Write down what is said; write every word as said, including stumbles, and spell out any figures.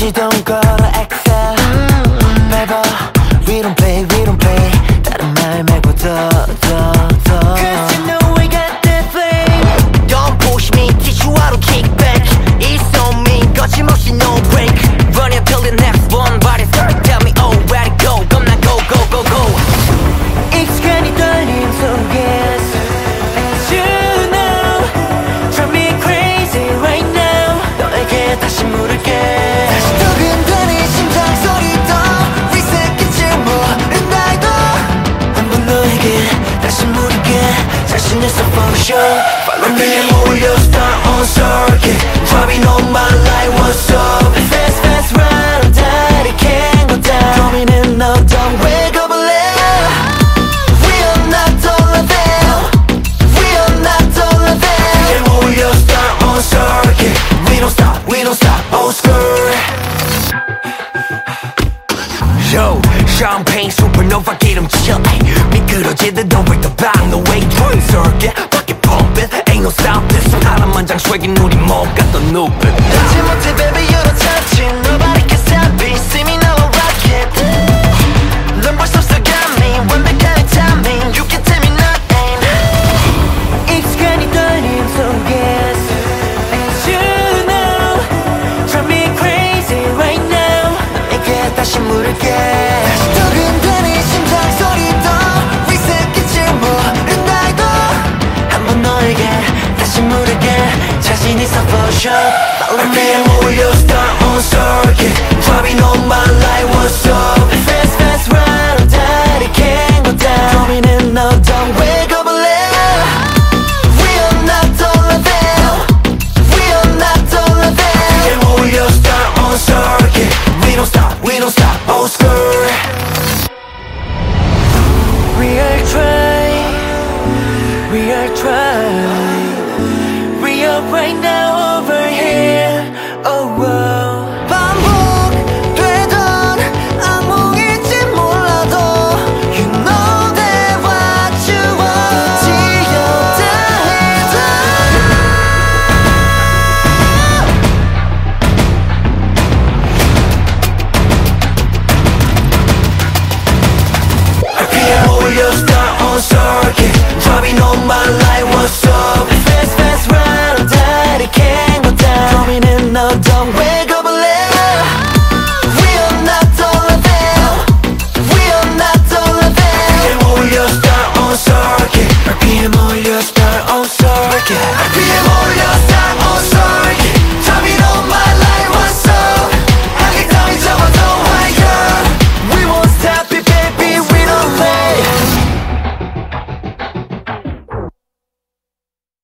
시동 걸어 excel 밟아 we don't play we don't play 다른 말 말고 더 더 더 Cause you know we got that flame Don't push me 티슈화로 kick back It's on me 거침없이 no break Run it till the next one Body start tell me oh where to go 겁나 go go go go 익숙한 이 떨림 속에서 As you know Drive me crazy right now 너에게 다시 물을게 다시 두근대는 심장 소리도 리셋겠지 모른 나이도 한번 너에게 다시 물을게 자신 있어 for sure Follow me and move your star on circuit Driving on my life what's up Fast fast ride 다리 can't go down 고민은 너도 왜 겁을 내 We are not all of them We are not all of them We can move your star on circuit We don't stop, we don't stop, old school Yo, champagne supernova 기름칠 미끄러지듯 over the back No way, drink circuit Pocket pumping, ain't no stop this 파란만 장 swag인 우리 뭔가 더 높은 하지 못해 baby you don't touch it Nobody can stop it See me now I rock it 넌 벌써 속아미 완벽한 timing You can tell me nothing 익숙한 이 떨림 속에서 As you know Drive me crazy right now 너에게 다시 물을게 다시 두근대는 심장 소리도 리셋겠지 모른 나이도 한번 너에게 다시 물을게 자신 있어 for sure Follow me and move your star on circuit Driving on